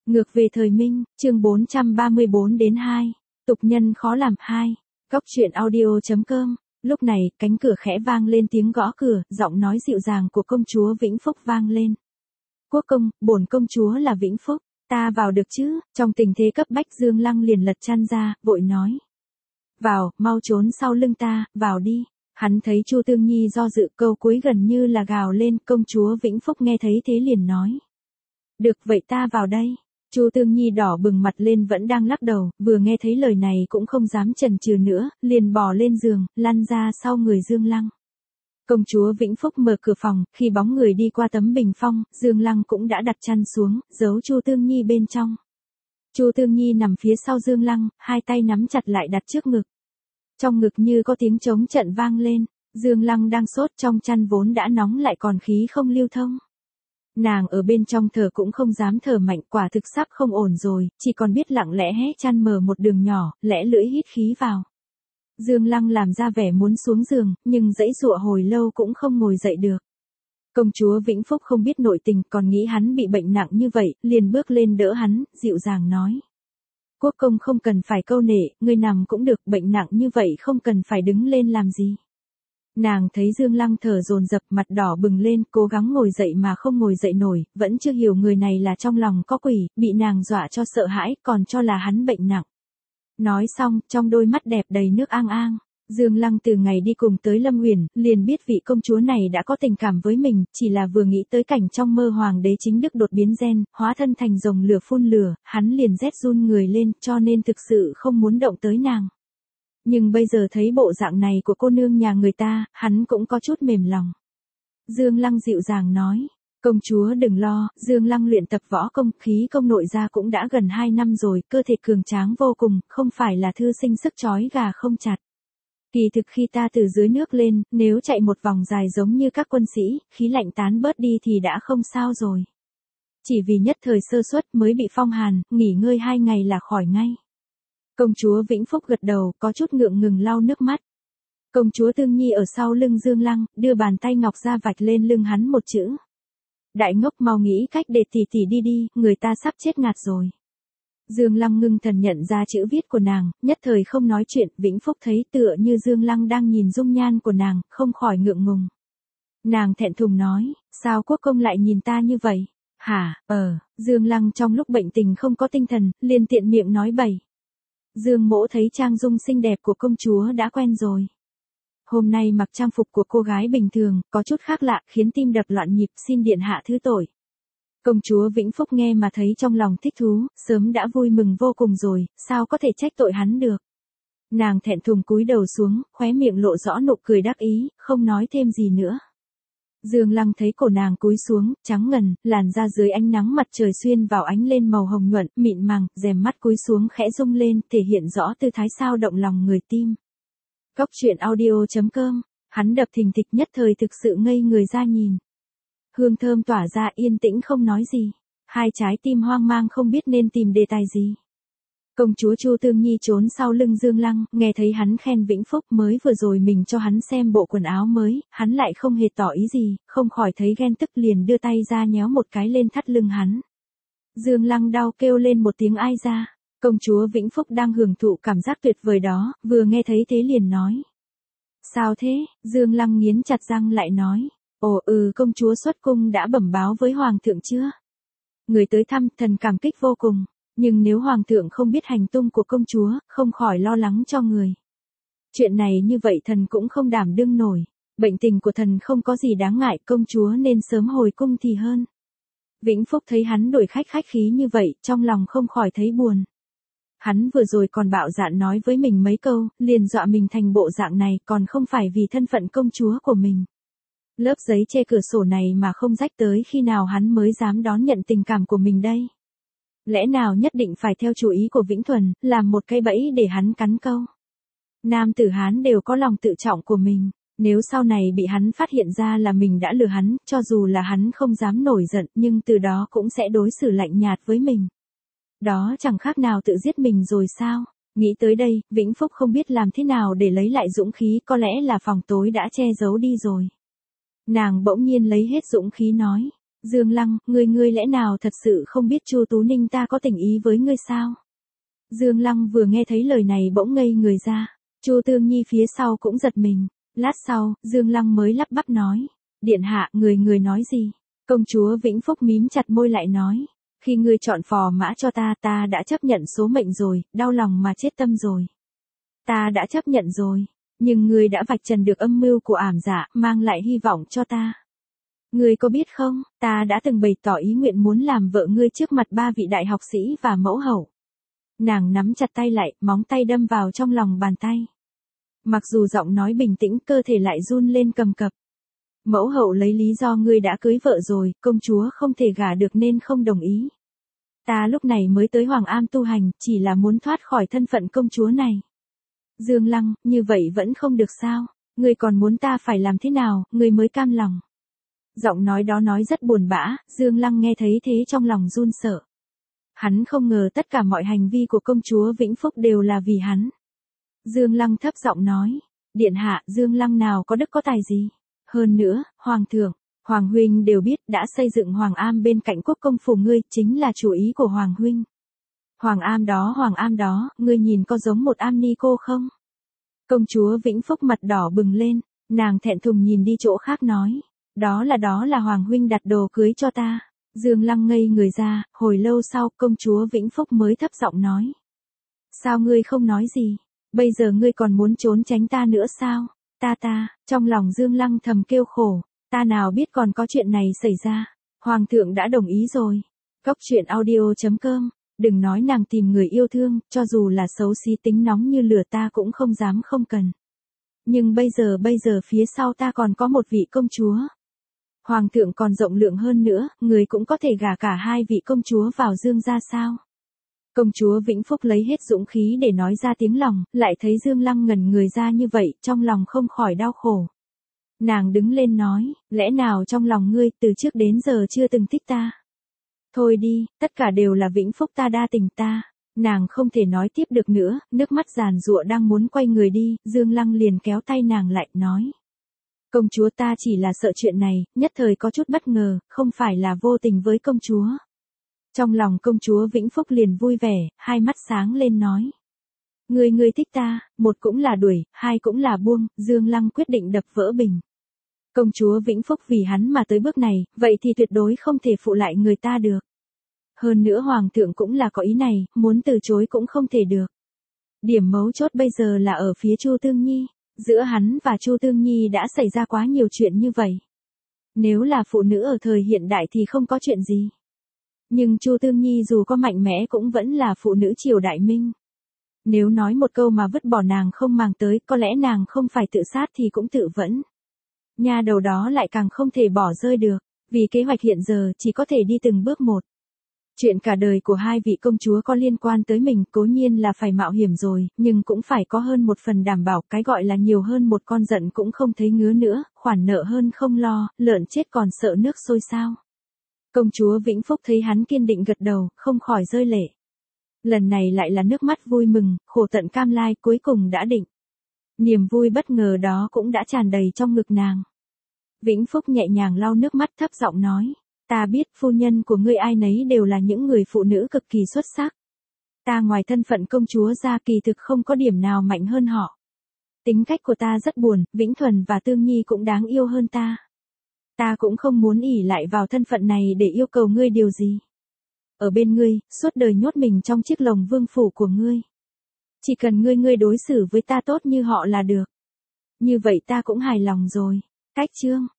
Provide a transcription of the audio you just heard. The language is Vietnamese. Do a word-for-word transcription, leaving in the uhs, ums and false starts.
Ngược về thời Minh, chương bốn trăm ba mươi bốn đến hai. Tục nhân khó làm hai. Góc truyện audio.com. Lúc này, cánh cửa khẽ vang lên tiếng gõ cửa, giọng nói dịu dàng của công chúa Vĩnh Phúc vang lên. Quốc công, bổn công chúa là Vĩnh Phúc, ta vào được chứ? Trong tình thế cấp bách Dương Lăng liền lật chăn ra, vội nói. Vào, mau trốn sau lưng ta, vào đi. Hắn thấy Chu Tương Nhi do dự, câu cuối gần như là gào lên, công chúa Vĩnh Phúc nghe thấy thế liền nói. Được vậy ta vào đây. Chu Tương Nhi đỏ bừng mặt lên vẫn đang lắc đầu, vừa nghe thấy lời này cũng không dám chần chừ nữa, liền bò lên giường, lăn ra sau người Dương Lăng. Công chúa Vĩnh Phúc mở cửa phòng, khi bóng người đi qua tấm bình phong, Dương Lăng cũng đã đặt chăn xuống, giấu Chu Tương Nhi bên trong. Chu Tương Nhi nằm phía sau Dương Lăng, hai tay nắm chặt lại đặt trước ngực. Trong ngực như có tiếng trống trận vang lên, Dương Lăng đang sốt trong chăn vốn đã nóng lại còn khí không lưu thông. Nàng ở bên trong thở cũng không dám thở mạnh, quả thực sắp không ổn rồi, chỉ còn biết lặng lẽ hé chăn mở một đường nhỏ, lẽ lưỡi hít khí vào. Dương Lăng làm ra vẻ muốn xuống giường, nhưng dãy dụa hồi lâu cũng không ngồi dậy được. Công chúa Vĩnh Phúc không biết nội tình, còn nghĩ hắn bị bệnh nặng như vậy, liền bước lên đỡ hắn, dịu dàng nói. Quốc công không cần phải câu nệ, ngươi nằm cũng được, bệnh nặng như vậy không cần phải đứng lên làm gì. Nàng thấy Dương Lăng thở dồn dập, mặt đỏ bừng lên, cố gắng ngồi dậy mà không ngồi dậy nổi, vẫn chưa hiểu người này là trong lòng có quỷ, bị nàng dọa cho sợ hãi, còn cho là hắn bệnh nặng. Nói xong, trong đôi mắt đẹp đầy nước ang ang, Dương Lăng từ ngày đi cùng tới Lâm Uyển, liền biết vị công chúa này đã có tình cảm với mình, chỉ là vừa nghĩ tới cảnh trong mơ hoàng đế chính đức đột biến gen, hóa thân thành rồng lửa phun lửa, hắn liền rét run người lên, cho nên thực sự không muốn động tới nàng. Nhưng bây giờ thấy bộ dạng này của cô nương nhà người ta, hắn cũng có chút mềm lòng. Dương Lăng dịu dàng nói, công chúa đừng lo, Dương Lăng luyện tập võ công, khí công nội gia cũng đã gần hai năm rồi, cơ thể cường tráng vô cùng, không phải là thư sinh sức chói gà không chặt. Kỳ thực khi ta từ dưới nước lên, nếu chạy một vòng dài giống như các quân sĩ, khí lạnh tán bớt đi thì đã không sao rồi. Chỉ vì nhất thời sơ suất mới bị phong hàn, nghỉ ngơi hai ngày là khỏi ngay. Công chúa Vĩnh Phúc gật đầu, có chút ngượng ngừng lau nước mắt. Công chúa Tương Nhi ở sau lưng Dương Lăng, đưa bàn tay ngọc ra vạch lên lưng hắn một chữ. Đại ngốc mau nghĩ cách để tỷ tỷ đi đi, người ta sắp chết ngạt rồi. Dương Lăng ngưng thần nhận ra chữ viết của nàng, nhất thời không nói chuyện, Vĩnh Phúc thấy tựa như Dương Lăng đang nhìn dung nhan của nàng, không khỏi ngượng ngùng. Nàng thẹn thùng nói, sao quốc công lại nhìn ta như vậy? Hả, ờ, Dương Lăng trong lúc bệnh tình không có tinh thần, liền tiện miệng nói bậy. Dương mỗ thấy trang dung xinh đẹp của công chúa đã quen rồi. Hôm nay mặc trang phục của cô gái bình thường, có chút khác lạ, khiến tim đập loạn nhịp, xin điện hạ thứ tội. Công chúa Vĩnh Phúc nghe mà thấy trong lòng thích thú, sớm đã vui mừng vô cùng rồi, sao có thể trách tội hắn được. Nàng thẹn thùng cúi đầu xuống, khóe miệng lộ rõ nụ cười đắc ý, không nói thêm gì nữa. Dương Lăng thấy cổ nàng cúi xuống, trắng ngần, làn da dưới ánh nắng mặt trời xuyên vào ánh lên màu hồng nhuận, mịn màng, rèm mắt cúi xuống khẽ rung lên, thể hiện rõ tư thái sao động lòng người tim. Góc truyện audio.com, hắn đập thình thịch nhất thời thực sự ngây người ra nhìn. Hương thơm tỏa ra yên tĩnh không nói gì, hai trái tim hoang mang không biết nên tìm đề tài gì. Công chúa Chu Tương Nhi trốn sau lưng Dương Lăng, nghe thấy hắn khen Vĩnh Phúc mới vừa rồi mình cho hắn xem bộ quần áo mới, hắn lại không hề tỏ ý gì, không khỏi thấy ghen tức liền đưa tay ra nhéo một cái lên thắt lưng hắn. Dương Lăng đau kêu lên một tiếng ai ra, công chúa Vĩnh Phúc đang hưởng thụ cảm giác tuyệt vời đó, vừa nghe thấy thế liền nói. Sao thế, Dương Lăng nghiến chặt răng lại nói, ồ ừ công chúa xuất cung đã bẩm báo với hoàng thượng chưa? Người tới thăm thần cảm kích vô cùng. Nhưng nếu hoàng thượng không biết hành tung của công chúa, không khỏi lo lắng cho người. Chuyện này như vậy thần cũng không đảm đương nổi. Bệnh tình của thần không có gì đáng ngại, công chúa nên sớm hồi cung thì hơn. Vĩnh Phúc thấy hắn đổi khách khách khí như vậy, trong lòng không khỏi thấy buồn. Hắn vừa rồi còn bạo dạn nói với mình mấy câu, liền dọa mình thành bộ dạng này, còn không phải vì thân phận công chúa của mình. Lớp giấy che cửa sổ này mà không rách tới khi nào hắn mới dám đón nhận tình cảm của mình đây. Lẽ nào nhất định phải theo chủ ý của Vĩnh Thuần, làm một cái bẫy để hắn cắn câu. Nam tử Hán đều có lòng tự trọng của mình, nếu sau này bị hắn phát hiện ra là mình đã lừa hắn, cho dù là hắn không dám nổi giận nhưng từ đó cũng sẽ đối xử lạnh nhạt với mình. Đó chẳng khác nào tự giết mình rồi sao? Nghĩ tới đây, Vĩnh Phúc không biết làm thế nào để lấy lại dũng khí, có lẽ là phòng tối đã che giấu đi rồi. Nàng bỗng nhiên lấy hết dũng khí nói, Dương Lăng, ngươi ngươi lẽ nào thật sự không biết Chu Tú Ninh ta có tình ý với ngươi sao? Dương Lăng vừa nghe thấy lời này bỗng ngây người ra. Chu Tương Nhi phía sau cũng giật mình. Lát sau, Dương Lăng mới lắp bắp nói. Điện hạ, người người nói gì? Công chúa Vĩnh Phúc mím chặt môi lại nói. Khi ngươi chọn phò mã cho ta, ta đã chấp nhận số mệnh rồi, đau lòng mà chết tâm rồi. Ta đã chấp nhận rồi, nhưng ngươi đã vạch trần được âm mưu của ảm giả, mang lại hy vọng cho ta. Ngươi có biết không, ta đã từng bày tỏ ý nguyện muốn làm vợ ngươi trước mặt ba vị đại học sĩ và mẫu hậu. Nàng nắm chặt tay lại, móng tay đâm vào trong lòng bàn tay. Mặc dù giọng nói bình tĩnh, cơ thể lại run lên cầm cập. Mẫu hậu lấy lý do ngươi đã cưới vợ rồi, công chúa không thể gả được nên không đồng ý. Ta lúc này mới tới Hoàng Am tu hành, chỉ là muốn thoát khỏi thân phận công chúa này. Dương Lăng, như vậy vẫn không được sao? Ngươi còn muốn ta phải làm thế nào, ngươi mới cam lòng? Giọng nói đó nói rất buồn bã, Dương Lăng nghe thấy thế trong lòng run sợ. Hắn không ngờ tất cả mọi hành vi của công chúa Vĩnh Phúc đều là vì hắn. Dương Lăng thấp giọng nói, điện hạ, Dương Lăng nào có đức có tài gì? Hơn nữa, Hoàng thượng, Hoàng huynh đều biết đã xây dựng Hoàng Am bên cạnh quốc công phủ ngươi, chính là chủ ý của Hoàng huynh. Hoàng Am đó, Hoàng Am đó, ngươi nhìn có giống một am ni cô không? Công chúa Vĩnh Phúc mặt đỏ bừng lên, nàng thẹn thùng nhìn đi chỗ khác nói, đó là đó là Hoàng huynh đặt đồ cưới cho ta. Dương Lăng ngây người ra, hồi lâu sau, công chúa Vĩnh Phúc mới thấp giọng nói. Sao ngươi không nói gì? Bây giờ ngươi còn muốn trốn tránh ta nữa sao? Ta ta, trong lòng Dương Lăng thầm kêu khổ, ta nào biết còn có chuyện này xảy ra. Hoàng thượng đã đồng ý rồi. Cốc truyện audio chấm com, đừng nói nàng tìm người yêu thương, cho dù là xấu xí tính nóng như lửa ta cũng không dám không cần. Nhưng bây giờ bây giờ phía sau ta còn có một vị công chúa. Hoàng thượng còn rộng lượng hơn nữa, người cũng có thể gả cả hai vị công chúa vào Dương gia sao? Công chúa Vĩnh Phúc lấy hết dũng khí để nói ra tiếng lòng, lại thấy Dương Lăng ngẩn người ra như vậy, trong lòng không khỏi đau khổ. Nàng đứng lên nói, lẽ nào trong lòng ngươi từ trước đến giờ chưa từng thích ta? Thôi đi, tất cả đều là Vĩnh Phúc ta đa tình ta. Nàng không thể nói tiếp được nữa, nước mắt giàn giụa đang muốn quay người đi, Dương Lăng liền kéo tay nàng lại, nói. Công chúa ta chỉ là sợ chuyện này, nhất thời có chút bất ngờ, không phải là vô tình với công chúa. Trong lòng công chúa Vĩnh Phúc liền vui vẻ, hai mắt sáng lên nói. Ngươi ngươi thích ta, một cũng là đuổi, hai cũng là buông, Dương Lăng quyết định đập vỡ bình. Công chúa Vĩnh Phúc vì hắn mà tới bước này, vậy thì tuyệt đối không thể phụ lại người ta được. Hơn nữa Hoàng thượng cũng là có ý này, muốn từ chối cũng không thể được. Điểm mấu chốt bây giờ là ở phía Chu Tương Nhi. Giữa hắn và Chu Tương Nhi đã xảy ra quá nhiều chuyện như vậy. Nếu là phụ nữ ở thời hiện đại thì không có chuyện gì. Nhưng Chu Tương Nhi dù có mạnh mẽ cũng vẫn là phụ nữ triều đại Minh. Nếu nói một câu mà vứt bỏ nàng không màng tới, có lẽ nàng không phải tự sát thì cũng tự vẫn. Nha đầu đó lại càng không thể bỏ rơi được, vì kế hoạch hiện giờ chỉ có thể đi từng bước một. Chuyện cả đời của hai vị công chúa có liên quan tới mình, cố nhiên là phải mạo hiểm rồi, nhưng cũng phải có hơn một phần đảm bảo, cái gọi là nhiều hơn một con giận cũng không thấy ngứa nữa, khoản nợ hơn không lo, lợn chết còn sợ nước sôi sao. Công chúa Vĩnh Phúc thấy hắn kiên định gật đầu, không khỏi rơi lệ. Lần này lại là nước mắt vui mừng, khổ tận cam lai cuối cùng đã định. Niềm vui bất ngờ đó cũng đã tràn đầy trong ngực nàng. Vĩnh Phúc nhẹ nhàng lau nước mắt thấp giọng nói. Ta biết phu nhân của ngươi ai nấy đều là những người phụ nữ cực kỳ xuất sắc. Ta ngoài thân phận công chúa ra kỳ thực không có điểm nào mạnh hơn họ. Tính cách của ta rất buồn, Vĩnh Thuần và Tương Nhi cũng đáng yêu hơn ta. Ta cũng không muốn ỷ lại vào thân phận này để yêu cầu ngươi điều gì. Ở bên ngươi, suốt đời nhốt mình trong chiếc lồng vương phủ của ngươi. Chỉ cần ngươi ngươi đối xử với ta tốt như họ là được. Như vậy ta cũng hài lòng rồi. Cách chương